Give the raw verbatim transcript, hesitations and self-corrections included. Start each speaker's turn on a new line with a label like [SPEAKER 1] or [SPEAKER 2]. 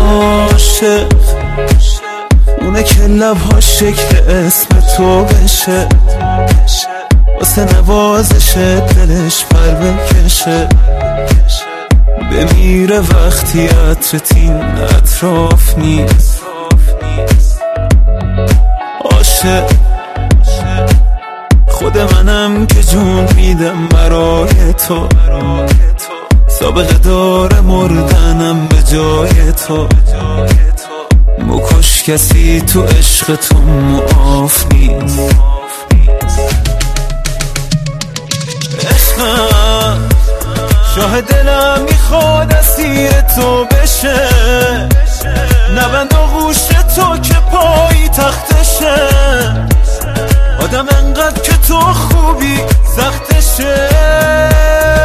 [SPEAKER 1] عاشق اونه که لبها شکل اسم تو بشه، واسه نوازش دلش پر بکشه، بمیره وقتی عطر تین اطراف نیست. عاشق خود منم که جون میدم برای تو، سابقه داره مردنم به جای تو. مکش کسی تو عشق تو معاف نیست. عشقم شاه دلم میخواد اسیر تو بشه، نبند آغوش تو که پای تختشه. آدم انقدر که تو خوبی سختشه.